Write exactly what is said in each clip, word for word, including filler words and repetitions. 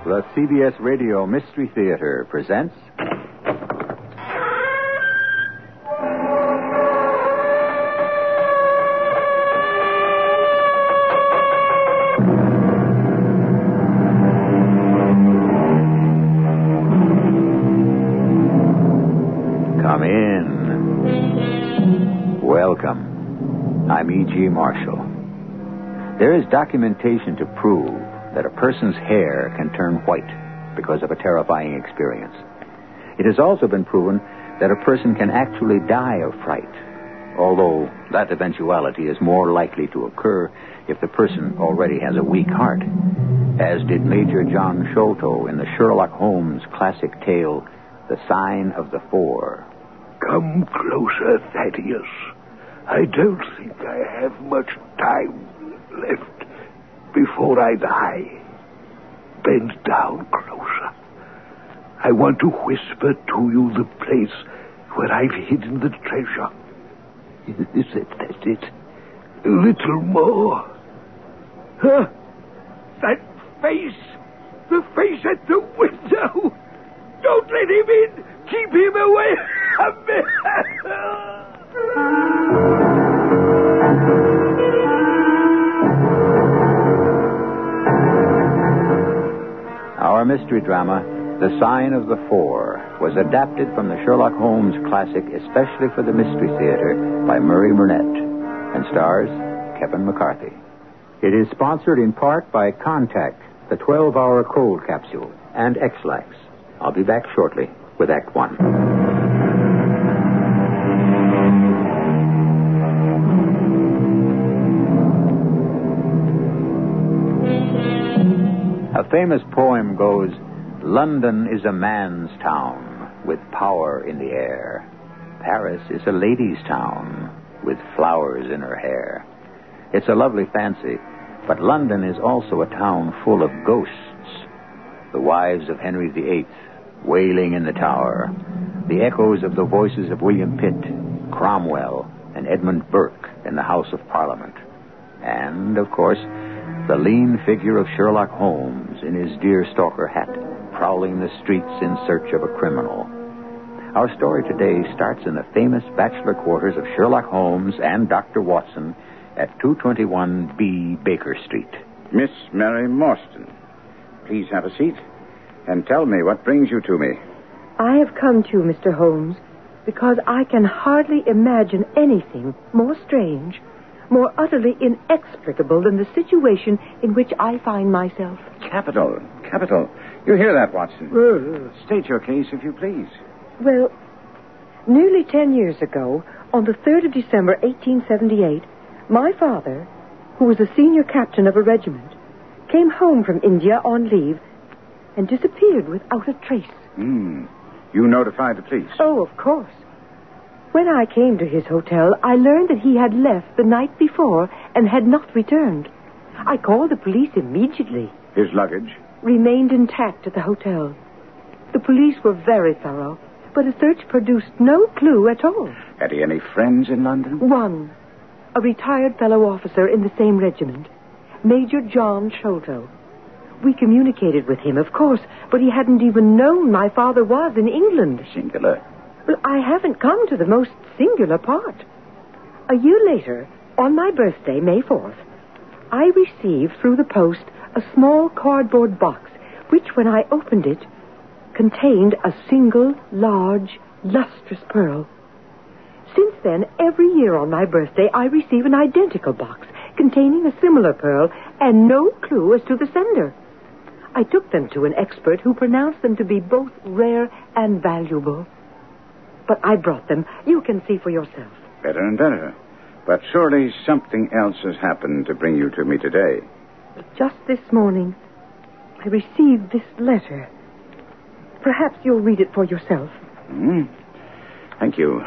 The C B S Radio Mystery Theater presents... Come in. Welcome. I'm E G. Marshall. There is documentation to prove that a person's hair can turn white because of a terrifying experience. It has also been proven that a person can actually die of fright, although that eventuality is more likely to occur if the person already has a weak heart, as did Major John Sholto in the Sherlock Holmes classic tale, The Sign of the Four. Come closer, Thaddeus. I don't think I have much time left before I die. Bend down closer. I want to whisper to you the place where I've hidden the treasure. Is it, that it? A little more. Huh? That face! The face at the window! Don't let him in! Keep him away from me! Our mystery drama, The Sign of the Four, was adapted from the Sherlock Holmes classic especially for the Mystery Theater by Murray Burnett and stars Kevin McCarthy. It is sponsored in part by Contact, the twelve-hour cold capsule, and X-Lax. I'll be back shortly with Act One. A famous poem goes, London is a man's town with power in the air. Paris is a lady's town with flowers in her hair. It's a lovely fancy, but London is also a town full of ghosts. The wives of Henry the Eighth wailing in the Tower, the echoes of the voices of William Pitt, Cromwell, and Edmund Burke in the House of Parliament. And, of course, the lean figure of Sherlock Holmes in his deerstalker hat, prowling the streets in search of a criminal. Our story today starts in the famous bachelor quarters of Sherlock Holmes and Doctor Watson at two twenty-one B Baker Street. Miss Mary Morstan, please have a seat and tell me what brings you to me. I have come to you, Mister Holmes, because I can hardly imagine anything more strange, more utterly inexplicable than the situation in which I find myself. Capital, capital. You hear that, Watson? Uh, State your case, if you please. Well, nearly ten years ago, on the third of December, eighteen seventy-eight, my father, who was a senior captain of a regiment, came home from India on leave and disappeared without a trace. Hmm. You notified the police? Oh, of course. When I came to his hotel, I learned that he had left the night before and had not returned. I called the police immediately. His luggage? Remained intact at the hotel. The police were very thorough, but a search produced no clue at all. Had he any friends in London? One. A retired fellow officer in the same regiment, Major John Sholto. We communicated with him, of course, but he hadn't even known my father was in England. Singular. Well, I haven't come to the most singular part. A year later, on my birthday, May fourth, I received through the post a small cardboard box, which, when I opened it, contained a single, large, lustrous pearl. Since then, every year on my birthday, I receive an identical box containing a similar pearl and no clue as to the sender. I took them to an expert who pronounced them to be both rare and valuable. But I brought them. You can see for yourself. Better and better. But surely something else has happened to bring you to me today. Just this morning, I received this letter. Perhaps you'll read it for yourself. Hmm. Thank you.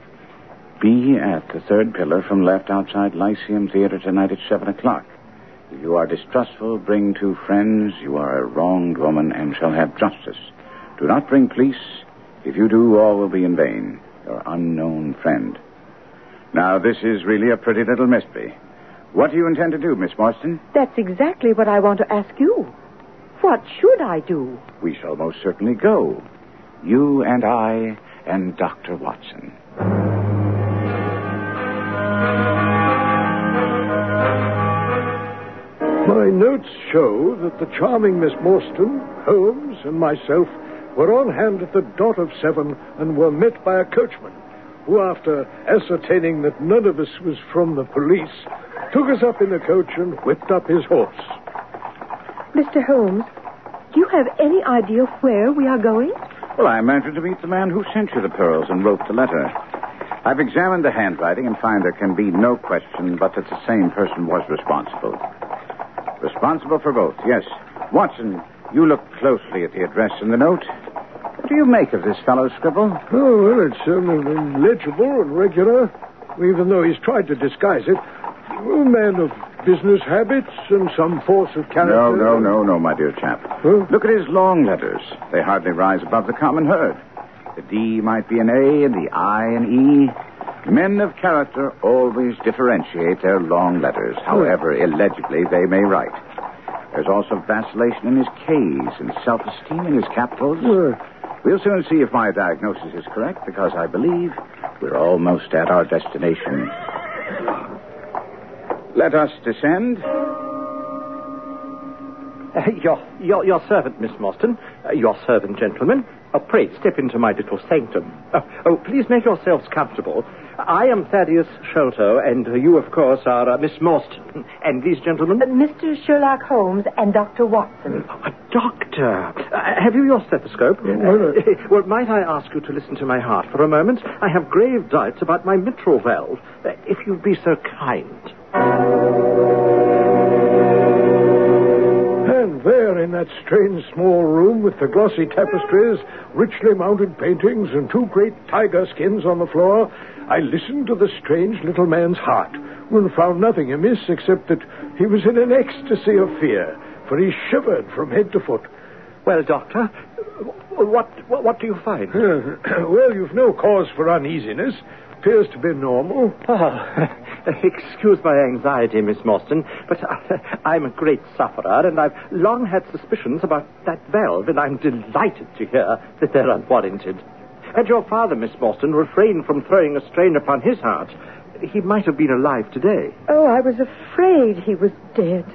Be at the third pillar from left outside Lyceum Theater tonight at seven o'clock. If you are distrustful, bring two friends. You are a wronged woman and shall have justice. Do not bring police. If you do, all will be in vain. Your unknown friend. Now, this is really a pretty little mystery. What do you intend to do, Miss Morstan? That's exactly what I want to ask you. what should I do? We shall most certainly go. You and I and Doctor Watson. My notes show that the charming Miss Morstan, Holmes, and myself were on hand at the dot of seven and were met by a coachman, who, after ascertaining that none of us was from the police, took us up in the coach and whipped up his horse. Mister Holmes, do you have any idea where we are going? Well, I imagine to meet the man who sent you the pearls and wrote the letter. I've examined the handwriting and find there can be no question but that the same person was responsible. Responsible for both, yes. Watson, you look closely at the address in the note. What do you make of this fellow's scribble? Oh, well, it's um, legible and regular, even though he's tried to disguise it. A man of business habits and some force of character. No, no, no, no, my dear chap. Huh? Look at his long letters. They hardly rise above the common herd. The D might be an A and the I an E. Men of character always differentiate their long letters, however illegibly they may write. There's also vacillation in his K's and self-esteem in his capitals. Huh. We'll soon see if my diagnosis is correct, because I believe we're almost at our destination. Let us descend. Uh, your, your, your servant, Miss Morstan. Uh, your servant, gentlemen. Oh, pray, step into my little sanctum. Oh, oh please make yourselves comfortable. I am Thaddeus Sholto, and uh, you, of course, are uh, Miss Morstan. And these gentlemen? Uh, Mister Sherlock Holmes and Doctor Watson. Oh, a doctor. Uh, have you your stethoscope? Uh, well, might I ask you to listen to my heart for a moment? I have grave doubts about my mitral valve. Uh, if you'd be so kind. And there, in that strange small room with the glossy tapestries, richly mounted paintings, and two great tiger skins on the floor, I listened to the strange little man's heart, and found nothing amiss except that he was in an ecstasy of fear, for he shivered from head to foot. Well, Doctor, what what, what do you find? Uh, well, you've no cause for uneasiness. Appears to be normal. Oh, excuse my anxiety, Miss Morstan, but uh, I'm a great sufferer, and I've long had suspicions about that valve, and I'm delighted to hear that they're unwarranted. Had your father, Miss Morstan, refrained from throwing a strain upon his heart, he might have been alive today. Oh, I was afraid he was dead.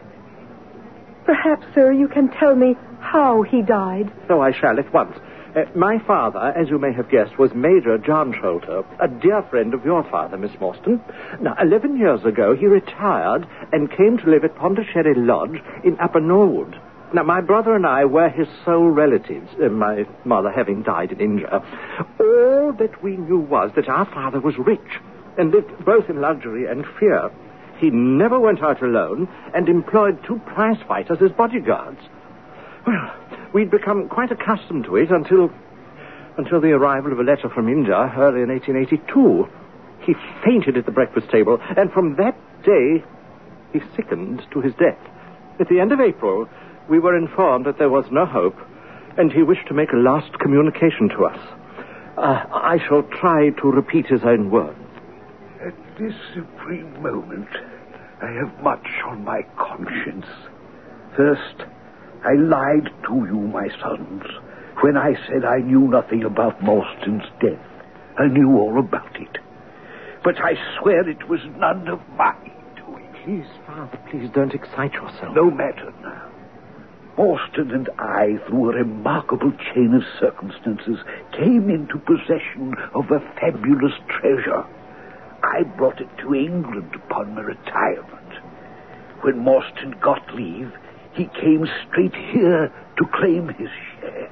Perhaps, sir, you can tell me how he died. So I shall at once. Uh, my father, as you may have guessed, was Major John Sholto, a dear friend of your father, Miss Morstan. Now, eleven years ago, he retired and came to live at Pondicherry Lodge in Upper Norwood. Now, my brother and I were his sole relatives, uh, my mother having died in India. All that we knew was that our father was rich and lived both in luxury and fear. He never went out alone and employed two prize fighters as bodyguards. Well, we'd become quite accustomed to it until until the arrival of a letter from India early in eighteen eighty-two. He fainted at the breakfast table, and from that day, he sickened to his death. At the end of April, we were informed that there was no hope, and he wished to make a last communication to us. Uh, I shall try to repeat his own words. At this supreme moment, I have much on my conscience. First, I lied to you, my sons, when I said I knew nothing about Morstan's death. I knew all about it. But I swear it was none of my doing. Please, Father, please don't excite yourself. No matter now. Morstan and I, through a remarkable chain of circumstances, came into possession of a fabulous treasure. I brought it to England upon my retirement. When Morstan got leave, he came straight here to claim his share.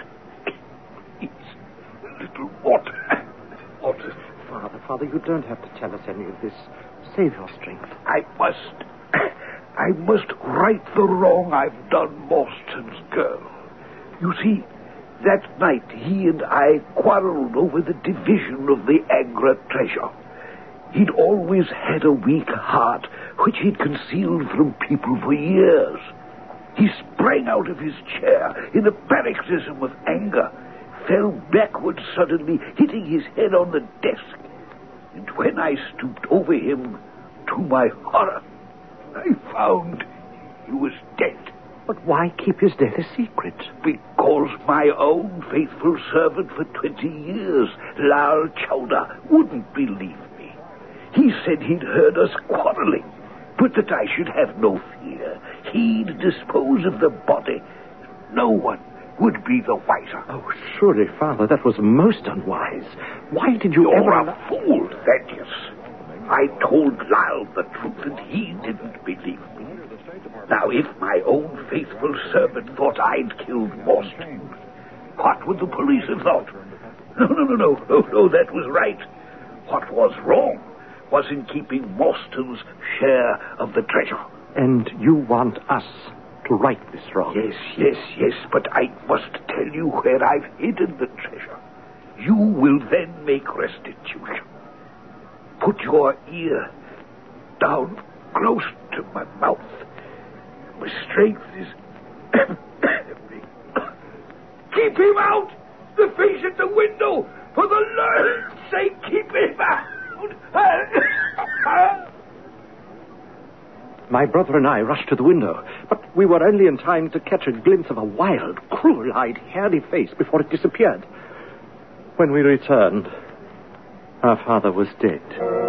It's a little water. Water. Father, Father, you don't have to tell us any of this. Save your strength. I must. I must right the wrong I've done Morstan's girl. You see, that night he and I quarreled over the division of the Agra treasure. He'd always had a weak heart, which he'd concealed from people for years. He sprang out of his chair in a paroxysm of anger, fell backward suddenly, hitting his head on the desk. And when I stooped over him, to my horror, I found he was dead. But why keep his death a secret? Because my own faithful servant for twenty years, Lal Chowdhury, wouldn't believe me. He said he'd heard us quarreling, but that I should have no fear. He'd dispose of the body. No one would be the wiser. Oh, surely, Father, that was most unwise. Why did you You're ever... a fool, Thaddeus. I told Lyle the truth, and he didn't believe me. Now, if my own faithful servant thought I'd killed Morstan, what would the police have thought? No, no, no, no, no, no, that was right. What was wrong was in keeping Morstan's share of the treasure. And you want us to right this wrong? Yes, yes, yes, but I must tell you where I've hidden the treasure. You will then make restitution. Put your ear down close to my mouth. My strength is... Keep him out! The face at the window! For the Lord's sake, keep him out! My brother and I rushed to the window, but we were only in time to catch a glimpse of a wild, cruel-eyed, hairy face before it disappeared. When we returned, our father was dead.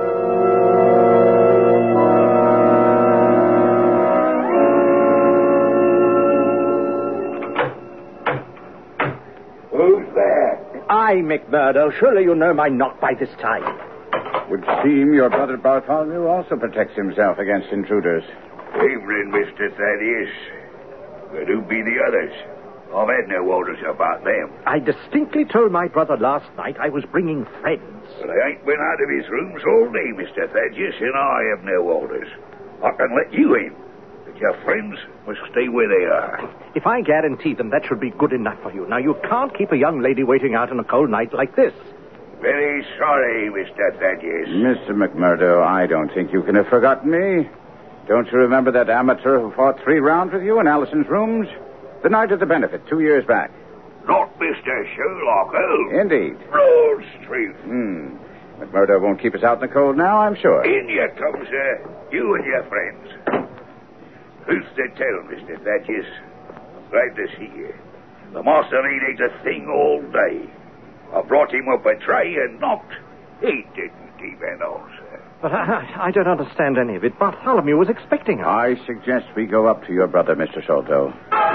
Who's there? I, McMurdo. Surely you know my knock by this time. Would seem your brother Bartholomew also protects himself against intruders. Evening, Mister Thaddeus. But who be the others? I've had no orders about them. I distinctly told my brother last night I was bringing friends. But I ain't been out of his rooms all day, Mister Thaddeus, and I have no orders. I can let you in, but your friends must stay where they are. If I guarantee them, that should be good enough for you. Now, you can't keep a young lady waiting out on a cold night like this. Very sorry, Mister Thaddeus. Mister McMurdo, I don't think you can have forgotten me. Don't you remember that amateur who fought three rounds with you in Allison's rooms? The night of the benefit, two years back. Not Mister Sherlock Holmes. Indeed. Broad Street. Hmm. McMurdo won't keep us out in the cold now, I'm sure. In you come, sir. You and your friends. Who's to tell, Mister Thaddeus? Glad to see you. The master ain't ate a thing all day. I brought him up a tray and knocked. He didn't give an answer. But I, I don't understand any of it. Bartholomew was expecting us. I suggest we go up to your brother, Mister Sholto.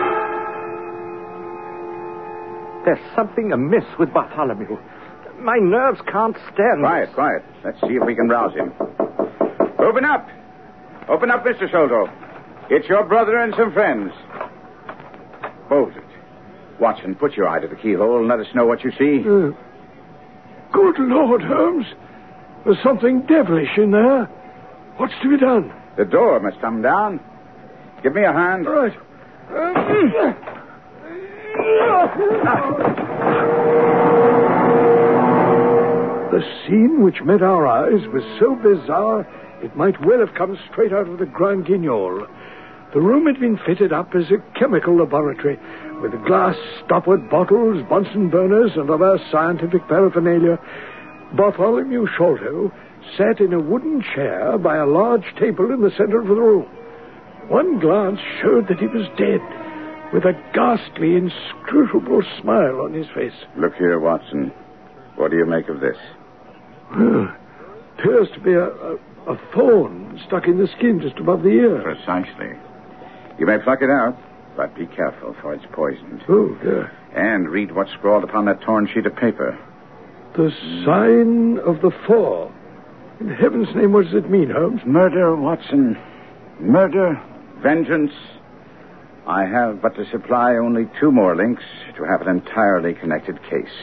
There's something amiss with Bartholomew. My nerves can't stand Quiet, this. quiet. Let's see if we can rouse him. Open up. Open up, Mister Sholto. It's your brother and some friends. Close it. Watson, put your eye to the keyhole and let us know what you see. Uh, good Lord, Holmes. There's something devilish in there. What's to be done? The door must come down. Give me a hand. Right. Um, the scene which met our eyes was so bizarre it might well have come straight out of the Grand Guignol. The room had been fitted up as a chemical laboratory with glass stoppered bottles, Bunsen burners, and other scientific paraphernalia. Bartholomew Sholto sat in a wooden chair by a large table in the center of the room. One glance showed that he was dead, with a ghastly, inscrutable smile on his face. Look here, Watson. What do you make of this? Well, appears to be a, a, a thorn stuck in the skin just above the ear. Precisely. You may pluck it out, but be careful, for it's poisoned. Oh, dear. And read what's scrawled upon that torn sheet of paper. The sign of the four. In heaven's name, what does it mean, Holmes? Murder, Watson. Murder, vengeance. I have but to supply only two more links to have an entirely connected case.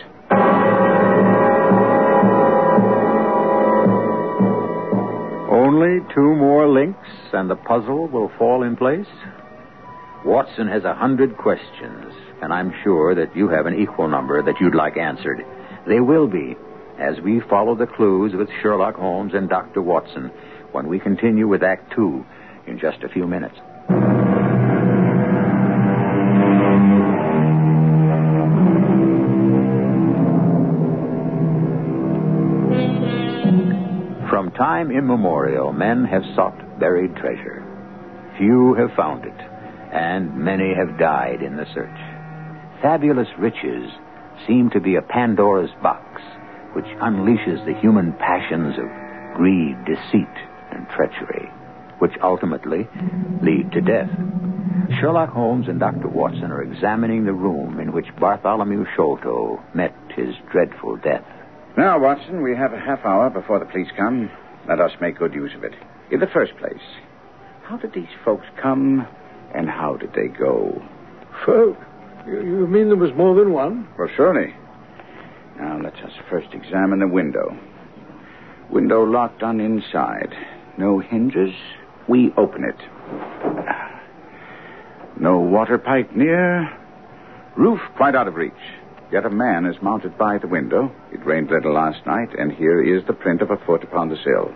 Only two more links, and the puzzle will fall in place? Watson has a hundred questions, and I'm sure that you have an equal number that you'd like answered. They will be, as we follow the clues with Sherlock Holmes and Doctor Watson, when we continue with Act Two in just a few minutes. From time immemorial, men have sought buried treasure. Few have found it. and many have died in the search. Fabulous riches seem to be a Pandora's box, which unleashes the human passions of greed, deceit, and treachery, which ultimately lead to death. Sherlock Holmes and Doctor Watson are examining the room in which Bartholomew Sholto met his dreadful death. Now, Watson, we have a half hour before the police come. Let us make good use of it. In the first place, how did these folks come, and how did they go? Folk? You, you mean there was more than one? Well, surely. Now, let us first examine the window. Window locked on inside. No hinges. We open it. No water pipe near. Roof quite out of reach. Yet a man is mounted by the window. It rained little last night, and here is the print of a foot upon the sill.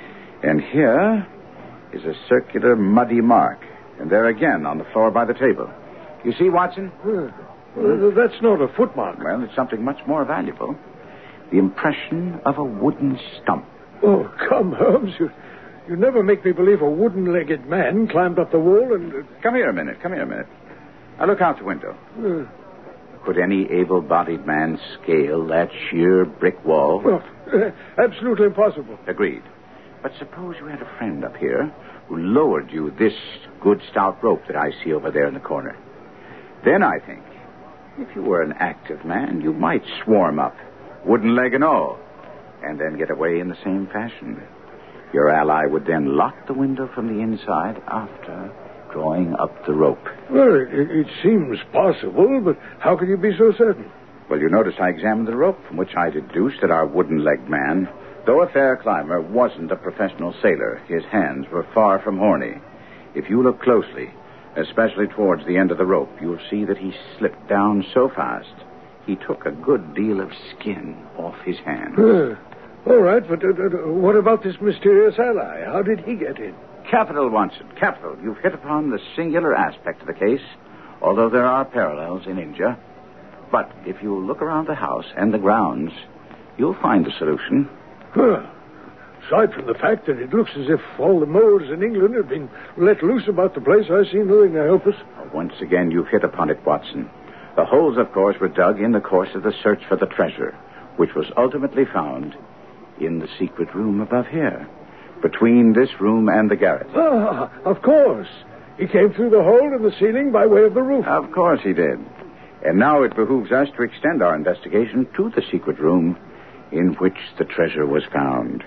And here is a circular muddy mark. And there again on the floor by the table. You see, Watson? Uh, well, that's not a footmark. Well, it's something much more valuable. The impression of a wooden stump. Oh, come, Holmes. You, you never make me believe a wooden-legged man climbed up the wall and... Uh... Come here a minute. Come here a minute. Now look out the window. Uh... Could any able-bodied man scale that sheer brick wall? Well, uh, absolutely impossible. Agreed. But suppose you had a friend up here who lowered you this good stout rope that I see over there in the corner. Then I think, if you were an active man, you might swarm up, wooden leg and all, and then get away in the same fashion. Your ally would then lock the window from the inside after drawing up the rope. Well, it, it seems possible, but how can you be so certain? Well, you notice I examined the rope, from which I deduced that our wooden-legged man, though a fair climber, wasn't a professional sailor. His hands were far from horny. If you look closely, especially towards the end of the rope, you'll see that he slipped down so fast, he took a good deal of skin off his hand. Uh, all right, but uh, uh, what about this mysterious ally? How did he get in? Capital, Watson, capital. You've hit upon the singular aspect of the case, although there are parallels in India. But if you look around the house and the grounds, you'll find the solution. Huh. Aside from the fact that it looks as if all the moles in England have been let loose about the place, I see nothing to help us. Once again, you've hit upon it, Watson. The holes, of course, were dug in the course of the search for the treasure, which was ultimately found in the secret room above here, between this room and the garret. Ah, of course. He came through the hole in the ceiling by way of the roof. Of course he did. And now it behooves us to extend our investigation to the secret room in which the treasure was found.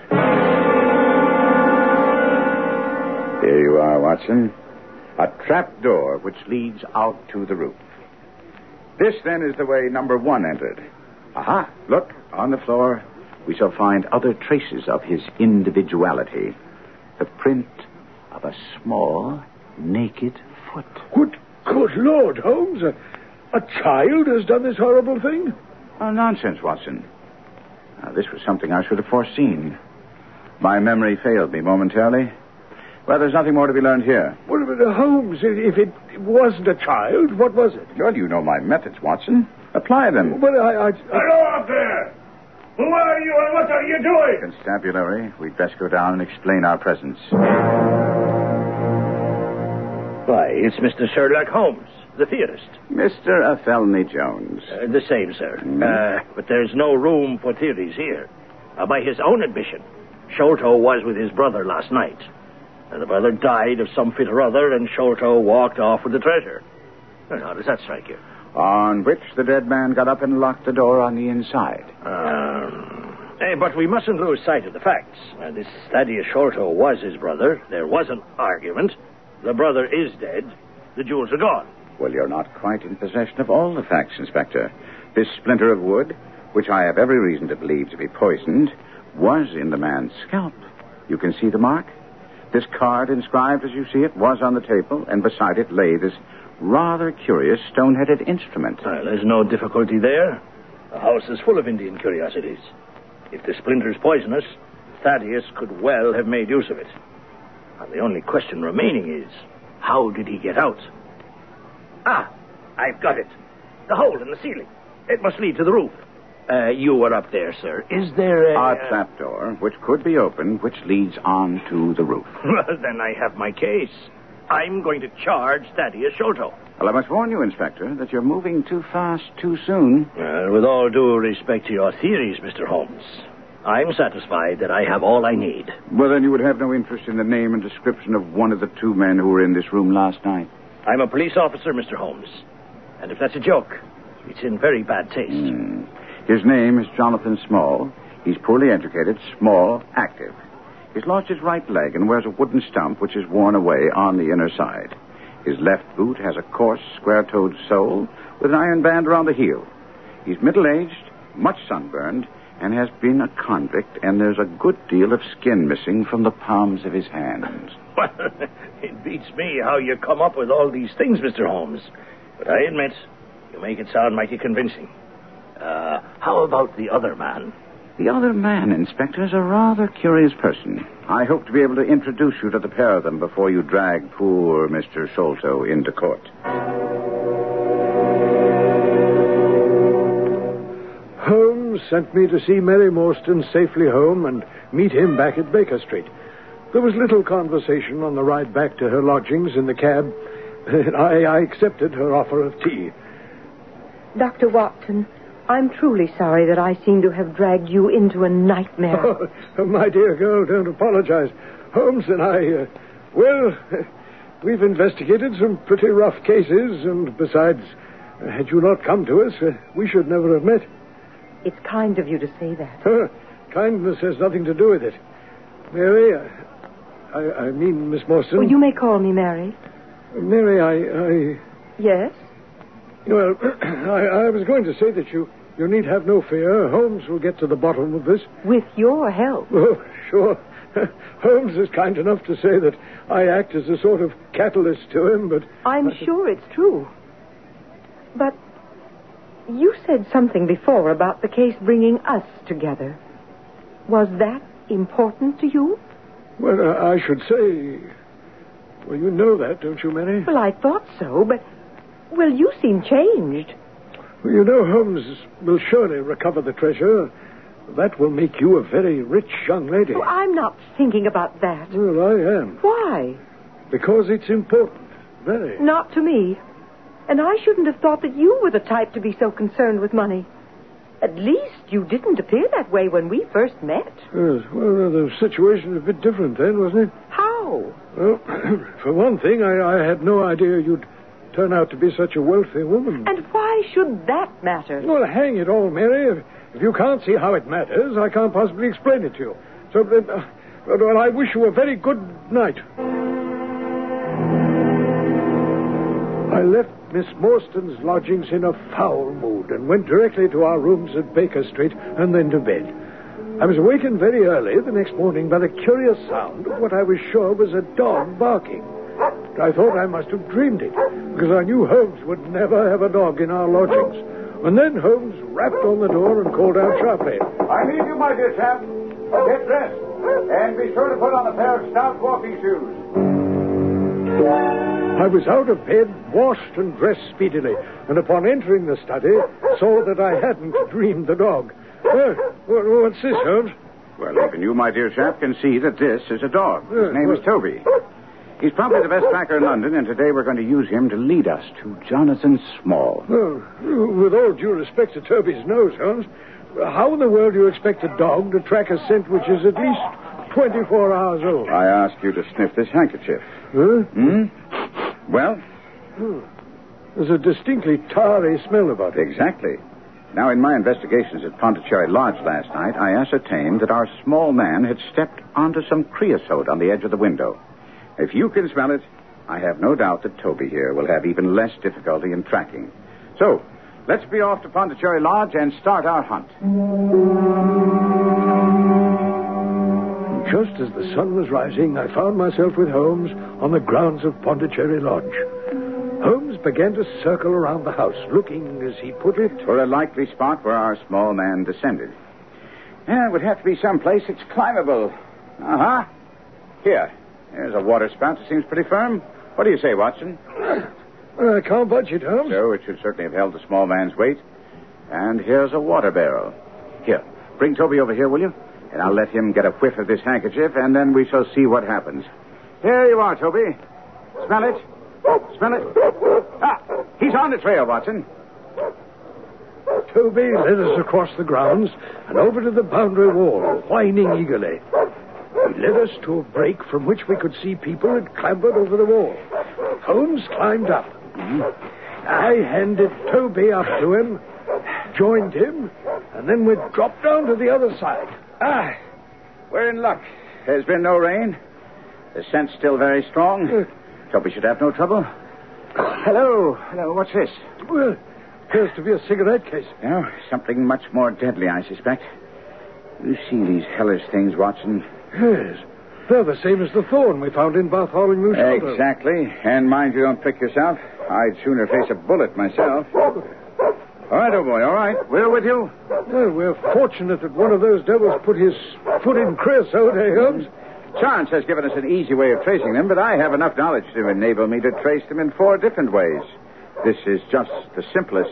Here you are, Watson. A trap door which leads out to the roof. This, then, is the way number one entered. Aha, look, on the floor, we shall find other traces of his individuality. The print of a small, naked foot. Good, good Lord, Holmes. A, a child has done this horrible thing? Oh, nonsense, Watson. Now, this was something I should have foreseen. My memory failed me momentarily. Well, there's nothing more to be learned here. Well, but, uh, Holmes, if it wasn't a child, what was it? Well, you know my methods, Watson. Apply them. Well, I... I, I... Hello up there! Who are you and what are you doing? Constabulary, we'd best go down and explain our presence. Why, it's Mister Sherlock Holmes, the theorist. Mister Athelney Jones. Uh, the same, sir. Mm. Uh, but there's no room for theories here. Uh, by his own admission, Sholto was with his brother last night. And the brother died of some fit or other, and Sholto walked off with the treasure. Well, how does that strike you? On which the dead man got up and locked the door on the inside. Um, eh, but we mustn't lose sight of the facts. Uh, this Thaddeus Sholto was his brother. There was an argument. The brother is dead. The jewels are gone. Well, you're not quite in possession of all the facts, Inspector. This splinter of wood, which I have every reason to believe to be poisoned, was in the man's scalp. You can see the mark? This card, inscribed as you see it, was on the table, and beside it lay this rather curious stone-headed instrument. Well, there's no difficulty there. The house is full of Indian curiosities. If the splinter's poisonous, Thaddeus could well have made use of it. And the only question remaining is, how did he get out? Ah, I've got it. The hole in the ceiling. It must lead to the roof. Uh, you were up there, sir. Is there a... A trapdoor, which could be opened, which leads on to the roof. Well, then I have my case. I'm going to charge Thaddeus Sholto. Well, I must warn you, Inspector, that you're moving too fast too soon. Well, with all due respect to your theories, Mister Holmes, I'm satisfied that I have all I need. Well, then you would have no interest in the name and description of one of the two men who were in this room last night. I'm a police officer, Mister Holmes. And if that's a joke, it's in very bad taste. Mm. His name is Jonathan Small. He's poorly educated, small, active. He's lost his right leg and wears a wooden stump which is worn away on the inner side. His left boot has a coarse, square-toed sole with an iron band around the heel. He's middle-aged, much sunburned, and has been a convict, and there's a good deal of skin missing from the palms of his hands. Well, it beats me how you come up with all these things, Mister Holmes. But I admit, you make it sound mighty convincing. Uh, how about the other man? The other man, Inspector, is a rather curious person. I hope to be able to introduce you to the pair of them before you drag poor Mister Sholto into court. Holmes sent me to see Mary Morstan safely home and meet him back at Baker Street. There was little conversation on the ride back to her lodgings in the cab. I, I accepted her offer of tea. Doctor Watson, I'm truly sorry that I seem to have dragged you into a nightmare. Oh, my dear girl, don't apologize. Holmes and I, uh, well, we've investigated some pretty rough cases, and besides, uh, had you not come to us, uh, we should never have met. It's kind of you to say that. Uh, kindness has nothing to do with it. Mary, uh, I, I mean Miss Morstan. Well, you may call me Mary. Mary, I... I... Yes? Well, I, I was going to say that you, you need have no fear. Holmes will get to the bottom of this. With your help. Oh, sure. Holmes is kind enough to say that I act as a sort of catalyst to him, but... I'm I... sure it's true. But you said something before about the case bringing us together. Was that important to you? Well, uh, I should say... Well, you know that, don't you, Mary? Well, I thought so, but... Well, you seem changed. Well, you know, Holmes will surely recover the treasure. That will make you a very rich young lady. Oh, I'm not thinking about that. Well, I am. Why? Because it's important. Very. Not to me. And I shouldn't have thought that you were the type to be so concerned with money. At least you didn't appear that way when we first met. Yes, well, the situation was a bit different then, wasn't it? How? Well, for one thing, I, I had no idea you'd turn out to be such a wealthy woman. And why should that matter? Well, hang it all, Mary. If, if you can't see how it matters, I can't possibly explain it to you. So, uh, well, I wish you a very good night. I left Miss Morstan's lodgings in a foul mood and went directly to our rooms at Baker Street and then to bed. I was awakened very early the next morning by the curious sound of what I was sure was a dog barking. I thought I must have dreamed it, because I knew Holmes would never have a dog in our lodgings. And then Holmes rapped on the door and called out sharply. I need you, my dear chap. Get dressed. And be sure to put on a pair of stout walking shoes. I was out of bed, washed and dressed speedily, and upon entering the study, saw that I hadn't dreamed the dog. Uh, what's this, Holmes? Well, even you, my dear chap, can see that this is a dog. His Uh, name well- is Toby. He's probably the best tracker in London, and today we're going to use him to lead us to Jonathan Small. Well, with all due respect to Toby's nose, Holmes, how in the world do you expect a dog to track a scent which is at least twenty-four hours old? I ask you to sniff this handkerchief. Huh? Hmm? Well? There's a distinctly tarry smell about it. Exactly. Now, in my investigations at Pondicherry Lodge last night, I ascertained that our small man had stepped onto some creosote on the edge of the window. If you can smell it, I have no doubt that Toby here will have even less difficulty in tracking. So, let's be off to Pondicherry Lodge and start our hunt. Just as the sun was rising, I found myself with Holmes on the grounds of Pondicherry Lodge. Holmes began to circle around the house, looking, as he put it... For a likely spot where our small man descended. Yeah, it would have to be someplace that's climbable. Uh-huh. Here. There's a water spout that seems pretty firm. What do you say, Watson? I can't budge it, Holmes. So it should certainly have held the small man's weight. And here's a water barrel. Here, bring Toby over here, will you? And I'll let him get a whiff of this handkerchief, and then we shall see what happens. Here you are, Toby. Smell it? Smell it? Ah, he's on the trail, Watson. Toby led us across the grounds and over to the boundary wall, whining eagerly. He led us to a break from which we could see people had clambered over the wall. Holmes climbed up. Mm-hmm. I handed Toby up to him, joined him, and then we dropped down to the other side. Ah, we're in luck. There's been no rain. The scent's still very strong. Uh, Toby should have no trouble. Hello. Hello, what's this? Well, appears to be a cigarette case. No, something much more deadly, I suspect. You see these hellish things, Watson? Yes. They're the same as the thorn we found in Bartholomew Shelter. Exactly. And mind you don't prick yourself. I'd sooner face a bullet myself. All right, old boy, all right. We're with you. Well, we're fortunate that one of those devils put his foot in creosote, eh, Holmes? Chance has given us an easy way of tracing them, but I have enough knowledge to enable me to trace them in four different ways. This is just the simplest.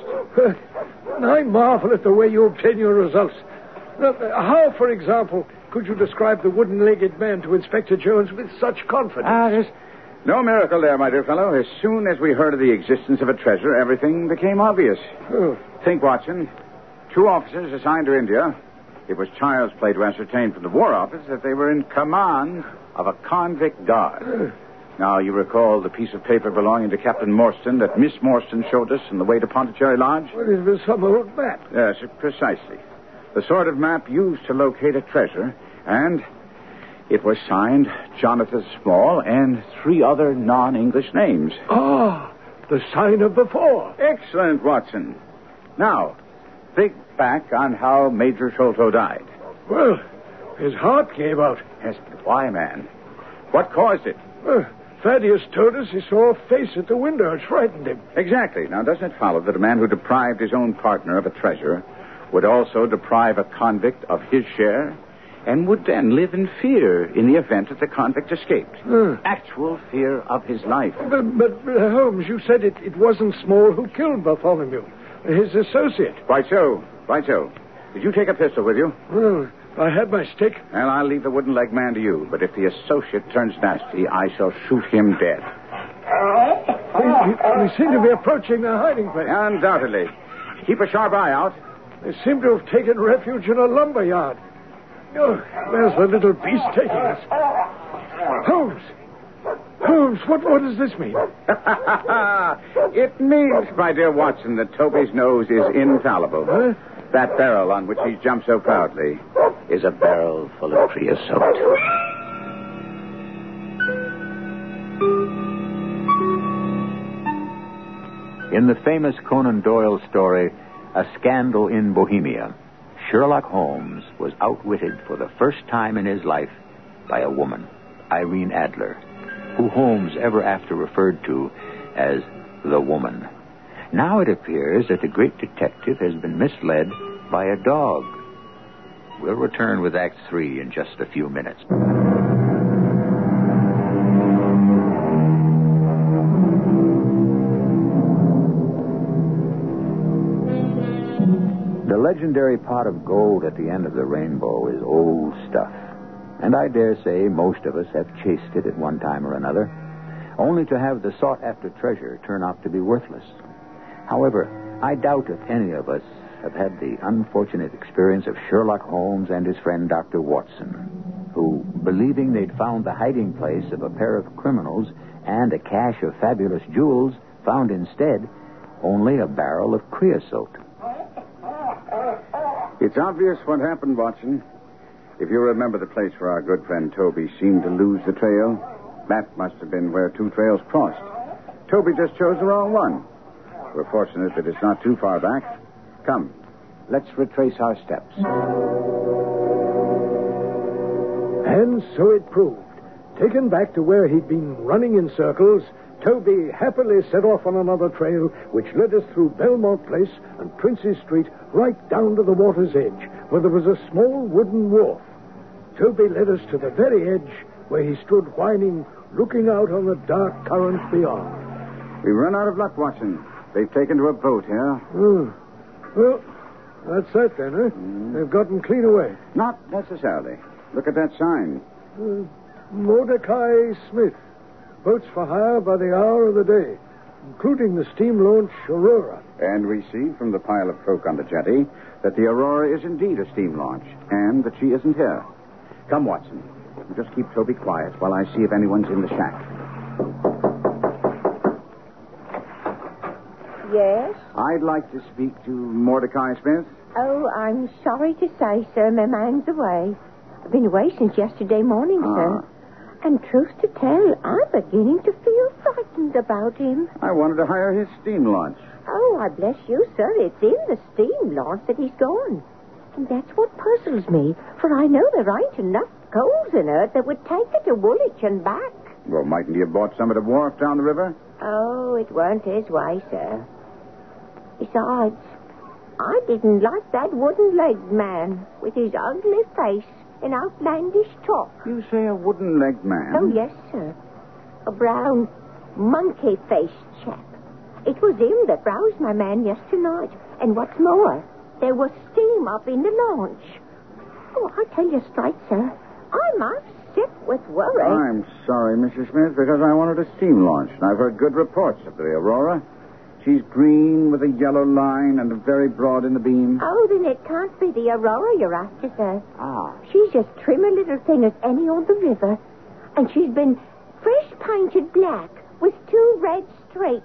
I marvel at the way you obtain your results. Now, how, for example, could you describe the wooden-legged man to Inspector Jones with such confidence? Ah, there's no miracle there, my dear fellow. As soon as we heard of the existence of a treasure, everything became obvious. Oh. Think, Watson. Two officers assigned to India. It was child's play to ascertain from the War Office that they were in command of a convict guard. Oh. Now, you recall the piece of paper belonging to Captain Morstan that Miss Morstan showed us on the way to Pondicherry Lodge? Well, it was some old map. Yes, precisely. The sort of map used to locate a treasure, and it was signed Jonathan Small and three other non-English names. Ah, the sign of the four. Excellent, Watson. Now, think back on how Major Sholto died. Well, his heart gave out. Yes, but why, man? What caused it? Well, Thaddeus told us he saw a face at the window. It frightened him. Exactly. Now, doesn't it follow that a man who deprived his own partner of a treasure would also deprive a convict of his share, and would then live in fear in the event that the convict escaped? Uh. Actual fear of his life. But, but uh, Holmes, you said it, it wasn't Small who killed Bartholomew. His associate. Quite so. Quite so. Did you take a pistol with you? Well, I had my stick. Well, I'll leave the wooden leg man to you, but if the associate turns nasty, I shall shoot him dead. We, we, we seem to be approaching their hiding place. Undoubtedly. Keep a sharp eye out. They seem to have taken refuge in a lumber yard. Oh, where's the little beast taking us? Holmes! Holmes, what, what does this mean? It means, my dear Watson, that Toby's nose is infallible. Huh? That barrel on which he jumped so proudly is a barrel full of creosote. In the famous Conan Doyle story, A Scandal in Bohemia, Sherlock Holmes was outwitted for the first time in his life by a woman, Irene Adler, who Holmes ever after referred to as the woman. Now it appears that the great detective has been misled by a dog. We'll return with Act Three in just a few minutes. The legendary pot of gold at the end of the rainbow is old stuff. And I dare say most of us have chased it at one time or another, only to have the sought-after treasure turn out to be worthless. However, I doubt if any of us have had the unfortunate experience of Sherlock Holmes and his friend Doctor Watson, who, believing they'd found the hiding place of a pair of criminals and a cache of fabulous jewels, found instead only a barrel of creosote. It's obvious what happened, Watson. If you remember the place where our good friend Toby seemed to lose the trail, that must have been where two trails crossed. Toby just chose the wrong one. We're fortunate that it's not too far back. Come, let's retrace our steps. And so it proved. Taken back to where he'd been running in circles, Toby happily set off on another trail, which led us through Belmont Place and Prince's Street right down to the water's edge, where there was a small wooden wharf. Toby led us to the very edge, where he stood whining, looking out on the dark current beyond. We've run out of luck, Watson. They've taken to a boat here. Oh. Well, that's that then, huh? Mm. They've gotten clean away. Not necessarily. Look at that sign. Uh, Mordecai Smith, boats for hire by the hour of the day, including the steam launch Aurora. And we see from the pile of folk on the jetty that the Aurora is indeed a steam launch, and that she isn't here. Come, Watson. Just keep Toby quiet while I see if anyone's in the shack. Yes? I'd like to speak to Mordecai Smith. Oh, I'm sorry to say, sir, my man's away. I've been away since yesterday morning, Ah. sir. And truth to tell, I'm beginning to feel frightened about him. I wanted to hire his steam launch. Oh, I bless you, sir. It's in the steam launch that he's gone. And that's what puzzles me, for I know there ain't enough coals in her that would take her to Woolwich and back. Well, mightn't he have bought some at a wharf down the river? Oh, it weren't his way, sir. Besides, I didn't like that wooden-legged man with his ugly face and outlandish talk. You say a wooden-legged man? Oh, yes, sir. A brown, monkey-faced chap. It was him that roused my man yesterday night. And what's more, there was steam up in the launch. Oh, I tell you straight, sir, I'm upset with worry. I'm sorry, Missus Smith, because I wanted a steam launch, and I've heard good reports of the Aurora. She's green with a yellow line and very broad in the beam. Oh, then it can't be the Aurora you're after, sir. Ah. She's as trim a little thing as any on the river. And she's been fresh painted black with two red streaks.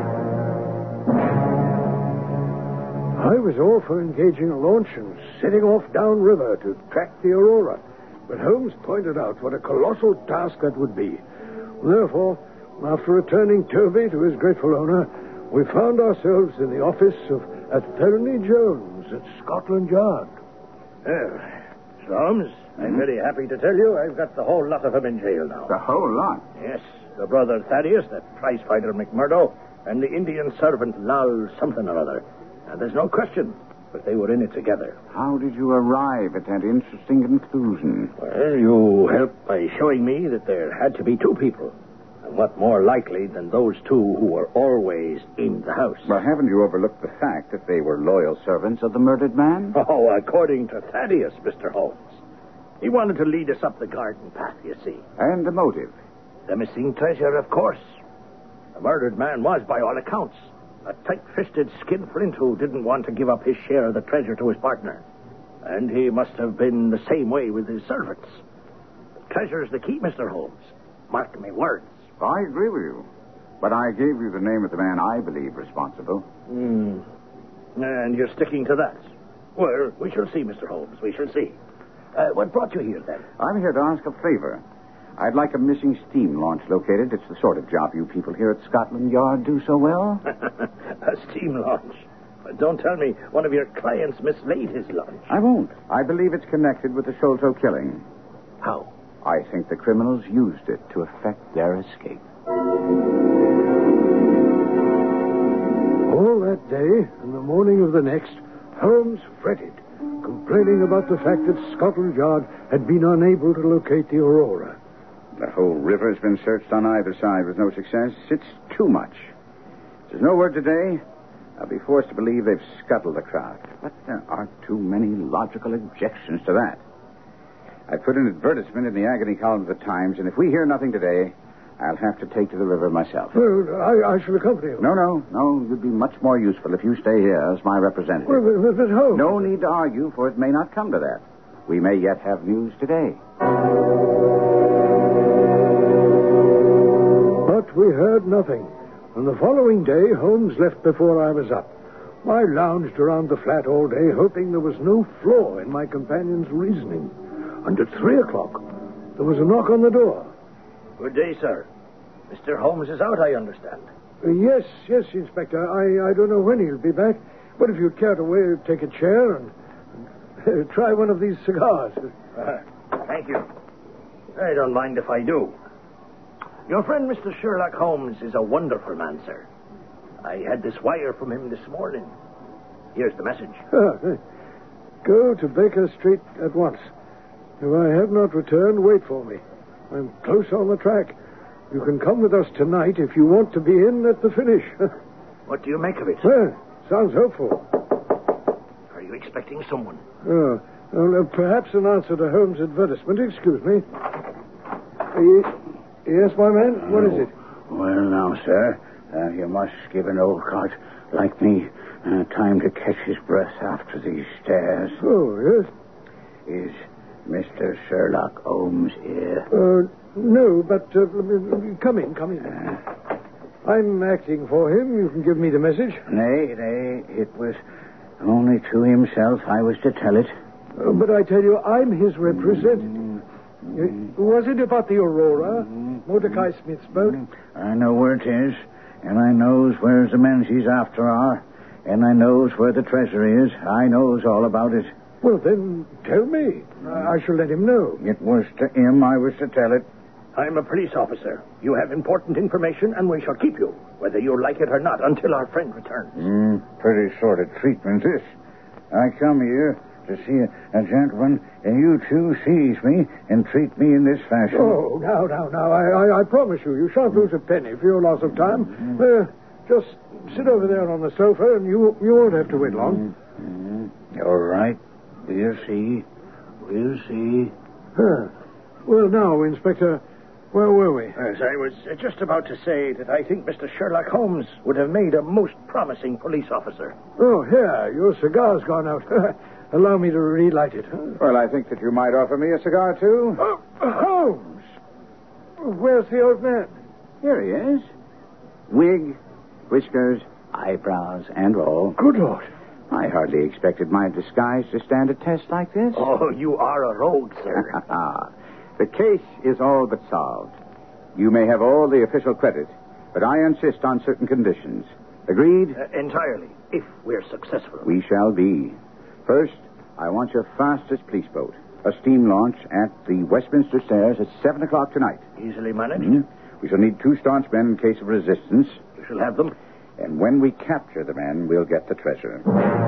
I was all for engaging a launch and setting off downriver to track the Aurora. But Holmes pointed out what a colossal task that would be. Therefore, after returning Toby to his grateful owner, we found ourselves in the office of Athelney Jones at Scotland Yard. Well, Mister Holmes, I'm very happy to tell you I've got the whole lot of them in jail now. The whole lot? Yes, the brother Thaddeus, that prizefighter McMurdo, and the Indian servant Lal something or other. And there's no question, but they were in it together. How did you arrive at that interesting conclusion? Well, you helped by showing me that there had to be two people. And what more likely than those two who were always in the house? Well, haven't you overlooked the fact that they were loyal servants of the murdered man? Oh, according to Thaddeus, Mister Holmes. He wanted to lead us up the garden path, you see. And the motive? The missing treasure, of course. The murdered man was, by all accounts, a tight-fisted skinflint who didn't want to give up his share of the treasure to his partner. And he must have been the same way with his servants. The treasure's the key, Mister Holmes. Mark me words. I agree with you. But I gave you the name of the man I believe responsible. Hmm. And you're sticking to that? Well, we shall see, Mister Holmes. We shall see. Uh, what brought you here, then? I'm here to ask a favor. I'd like a missing steam launch located. It's the sort of job you people here at Scotland Yard do so well. A steam launch? But don't tell me one of your clients mislaid his launch. I won't. I believe it's connected with the Sholto killing. How? I think the criminals used it to effect their escape. All that day and the morning of the next, Holmes fretted, complaining about the fact that Scotland Yard had been unable to locate the Aurora. The whole river has been searched on either side with no success. It's too much. There's no word today. I'll be forced to believe they've scuttled the craft. But there aren't too many logical objections to that. I put an advertisement in the agony column of the Times, and if we hear nothing today, I'll have to take to the river myself. Well, I, I shall accompany you. No, no, no. You'd be much more useful if you stay here as my representative. Well, but, but Holmes... No need to argue, for it may not come to that. We may yet have news today. But we heard nothing. On the following day, Holmes left before I was up. I lounged around the flat all day, hoping there was no flaw in my companion's reasoning. And at three o'clock, there was a knock on the door. Good day, sir. Mister Holmes is out, I understand. Uh, yes, yes, Inspector. I, I don't know when he'll be back. But if you'd care to wait, take a chair and, and uh, try one of these cigars. Uh, thank you. I don't mind if I do. Your friend, Mister Sherlock Holmes, is a wonderful man, sir. I had this wire from him this morning. Here's the message. Go to Baker Street at once. If I have not returned, wait for me. I'm close on the track. You can come with us tonight if you want to be in at the finish. What do you make of it? Well, sounds hopeful. Are you expecting someone? Oh, well, uh, perhaps an answer to Holmes' advertisement. Excuse me. Uh, Yes, my man? What is it? Well, now, sir, uh, you must give an old cart like me uh, time to catch his breath after these stairs. Oh, yes? Is Mister Sherlock Holmes here? Uh, no, but uh, come in, come in. Uh, I'm acting for him. You can give me the message. Nay, nay, it was only to himself I was to tell it. Uh, but I tell you, I'm his representative. Mm-hmm. Uh, was it about the Aurora? Mm-hmm. Mordecai Smith's boat? I know where it is, and I knows where the men she's after are, and I knows where the treasure is. I knows all about it. Well, then, tell me. I shall let him know. It was to him I was to tell it. I'm a police officer. You have important information, and we shall keep you, whether you like it or not, until our friend returns. Mm, pretty sort of treatment, this. I come here to see a, a gentleman, and you two seize me and treat me in this fashion. Oh, now, now, now, I, I, I promise you, you shan't lose a penny for your loss of time. Mm-hmm. Uh, just sit over there on the sofa, and you you won't have to wait long. Mm-hmm. All right. We'll see. We'll see. Huh. Well, now, Inspector, where were we? Yes, I was uh, just about to say that I think Mister Sherlock Holmes would have made a most promising police officer. Oh, here, your cigar's gone out. Allow me to relight it. Huh? Well, I think that you might offer me a cigar, too. Oh, Holmes! Where's the old man? Here he is. Wig, whiskers, eyebrows, and all. Good Lord. I hardly expected my disguise to stand a test like this. Oh, you are a rogue, sir. The case is all but solved. You may have all the official credit, but I insist on certain conditions. Agreed? Uh, entirely, if we're successful. We shall be. First, I want your fastest police boat. A steam launch at the Westminster Stairs at seven o'clock tonight. Easily managed. Mm-hmm. We shall need two staunch men in case of resistance. You shall have them. And when we capture the men, we'll get the treasure.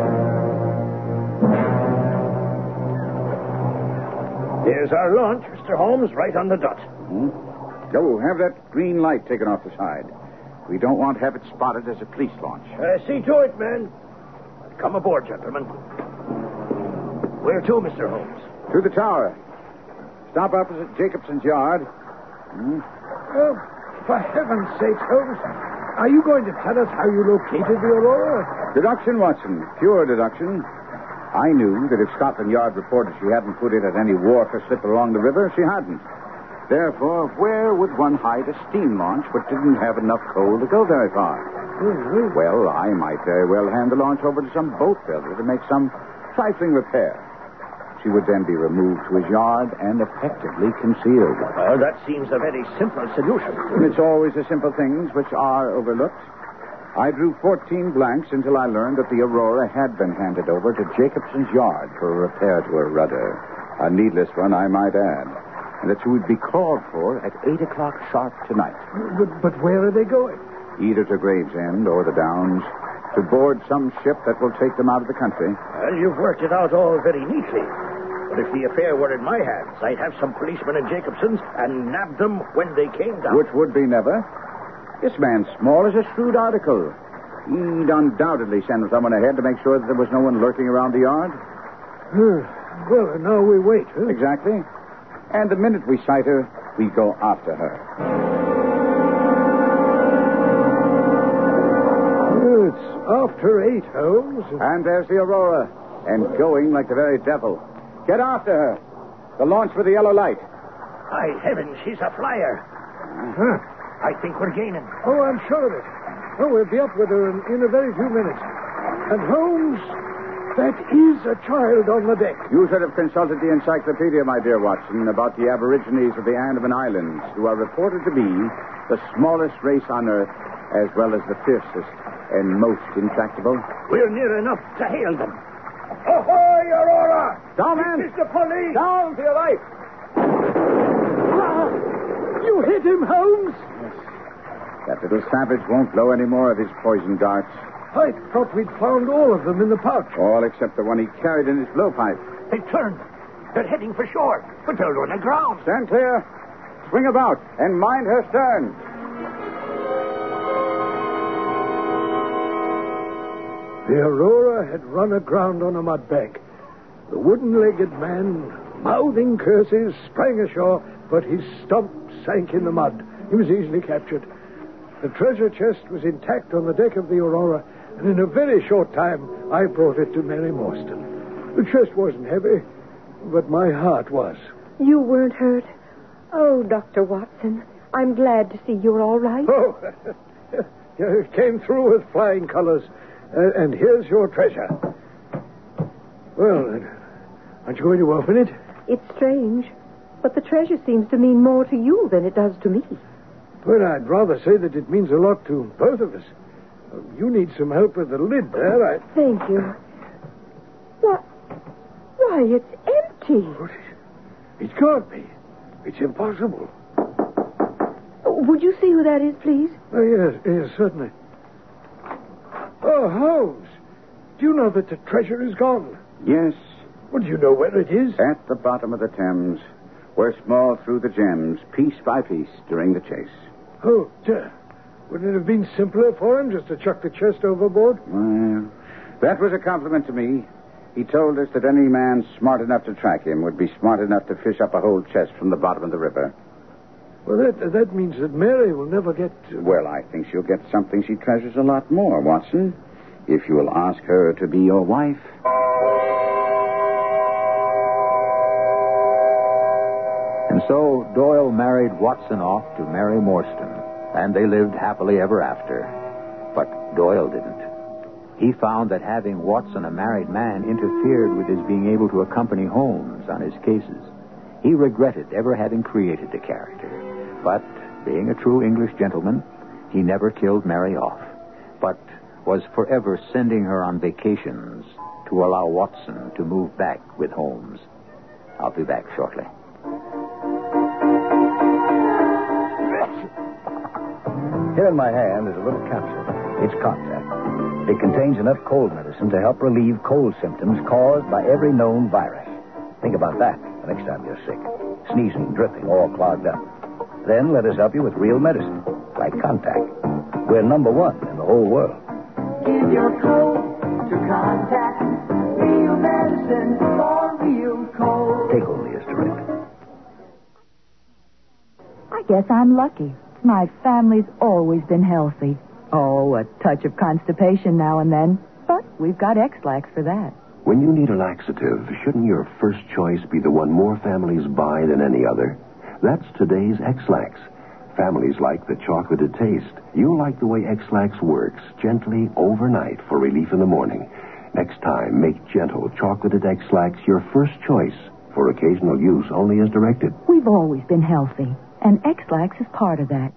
Here's our launch, Mister Holmes, right on the dot. Mm-hmm. Go, have that green light taken off the side. We don't want to have it spotted as a police launch. Uh, see to it, men. Come aboard, gentlemen. Where to, Mister Holmes? To the tower. Stop opposite Jacobson's yard. Hmm? Oh, for heaven's sake, Holmes. Are you going to tell us how you located the Aurora? Deduction, Watson. Pure deduction. I knew that if Scotland Yard reported she hadn't put it at any wharf or slip along the river, she hadn't. Therefore, where would one hide a steam launch but didn't have enough coal to go very far? Mm-hmm. Well, I might very well hand the launch over to some boat builder to make some trifling repair. She would then be removed to his yard and effectively concealed. Well, that seems a very simple solution. And it's always the simple things which are overlooked. I drew fourteen blanks until I learned that the Aurora had been handed over to Jacobson's yard for a repair to her rudder. A needless one, I might add. And that she would be called for at eight o'clock sharp tonight. But, but where are they going? Either to Gravesend or the Downs, to board some ship that will take them out of the country. Well, you've worked it out all very neatly. But if the affair were in my hands, I'd have some policemen in Jacobson's and nab them when they came down. Which would be never. This man's small as a shrewd article. He'd undoubtedly send someone ahead to make sure that there was no one lurking around the yard. Well, now we wait, huh? Exactly. And the minute we sight her, we go after her. It's after eight, Holmes. And there's the Aurora, and going like the very devil. Get after her. The launch with the yellow light. By heavens, she's a flyer. Huh? I think we're gaining. Oh, I'm sure of it. Oh, we'll be up with her in, in a very few minutes. And Holmes, that is a child on the deck. You should have consulted the encyclopedia, my dear Watson, about the Aborigines of the Andaman Islands, who are reported to be the smallest race on Earth, as well as the fiercest and most intractable. We're near enough to hail them. Ahoy, Aurora! Down, man! This is the police! Down to your right! Ah, you hit him, Holmes! Yes. That little savage won't blow any more of his poison darts. I thought we'd found all of them in the pouch. All except the one he carried in his blowpipe. They turned. They're heading for shore, but they're on the ground. Stand clear. Swing about and mind her stern. The Aurora had run aground on a mudbank. The wooden-legged man, mouthing curses, sprang ashore, but his stump sank in the mud. He was easily captured. The treasure chest was intact on the deck of the Aurora, and in a very short time, I brought it to Mary Morstan. The chest wasn't heavy, but my heart was. You weren't hurt? Oh, Doctor Watson, I'm glad to see you're all right. Oh, you came through with flying colors, uh, and here's your treasure. Well, then, aren't you going to open it? It's strange, but the treasure seems to mean more to you than it does to me. Well, I'd rather say that it means a lot to both of us. You need some help with the lid there. I... Thank you. What? Why, it's empty. It can't be. It's impossible. Would you see who that is, please? Oh, yes, yes, certainly. Oh, Holmes, do you know that the treasure is gone? Yes. Well, do you know where it is? At the bottom of the Thames, where Small threw the gems, piece by piece, during the chase. Oh, dear. Wouldn't it have been simpler for him just to chuck the chest overboard? Well, that was a compliment to me. He told us that any man smart enough to track him would be smart enough to fish up a whole chest from the bottom of the river. Well, that that means that Mary will never get... Uh... Well, I think she'll get something she treasures a lot more, Watson, if you will ask her to be your wife. And so Doyle married Watson off to Mary Morstan, and they lived happily ever after. But Doyle didn't. He found that having Watson, a married man, interfered with his being able to accompany Holmes on his cases. He regretted ever having created the character. But, being a true English gentleman, he never killed Mary off, but was forever sending her on vacations to allow Watson to move back with Holmes. I'll be back shortly. Here in my hand is a little capsule. It's Contact. It contains enough cold medicine to help relieve cold symptoms caused by every known virus. Think about that the next time you're sick. Sneezing, dripping, all clogged up. Then let us help you with real medicine, like Contact. We're number one in the whole world. Give your cold to Contact. Real medicine for real cold. Take only as directed. I guess I'm lucky. My family's always been healthy. Oh, a touch of constipation now and then. But we've got X-Lax for that. When you need a laxative, shouldn't your first choice be the one more families buy than any other? That's today's X-Lax. Families like the chocolated taste. You'll like the way X-Lax works, gently overnight for relief in the morning. Next time, make gentle chocolated X-Lax your first choice for occasional use only as directed. We've always been healthy, and X-Lax is part of that.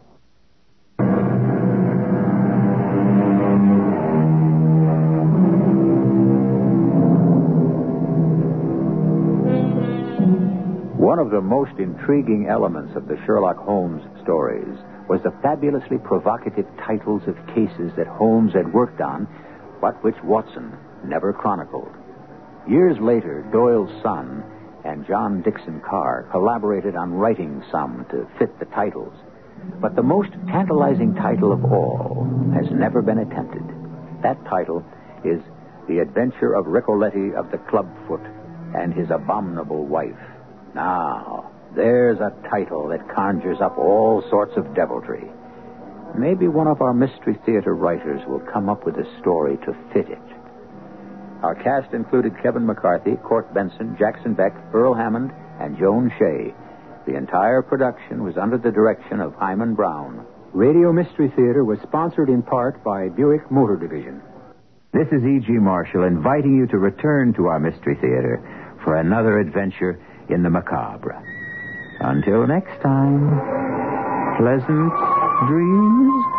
One of the most intriguing elements of the Sherlock Holmes stories was the fabulously provocative titles of cases that Holmes had worked on, but which Watson never chronicled. Years later, Doyle's son and John Dixon Carr collaborated on writing some to fit the titles. But the most tantalizing title of all has never been attempted. That title is The Adventure of Ricoletti of the Clubfoot and His Abominable Wife. Now, there's a title that conjures up all sorts of deviltry. Maybe one of our Mystery Theater writers will come up with a story to fit it. Our cast included Kevin McCarthy, Court Benson, Jackson Beck, Earl Hammond, and Joan Shea. The entire production was under the direction of Hyman Brown. Radio Mystery Theater was sponsored in part by Buick Motor Division. This is E G. Marshall inviting you to return to our Mystery Theater for another adventure in the macabre. Until next time, pleasant dreams.